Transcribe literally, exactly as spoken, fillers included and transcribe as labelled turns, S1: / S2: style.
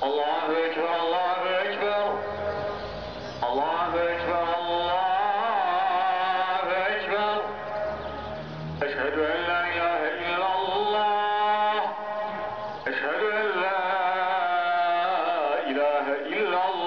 S1: Allahu Ekber, Allahu Ekber. Allahu Ekber, Allahu Ekber. Eşhedü en la ilahe illallah. Eşhedü en la ilahe illallah.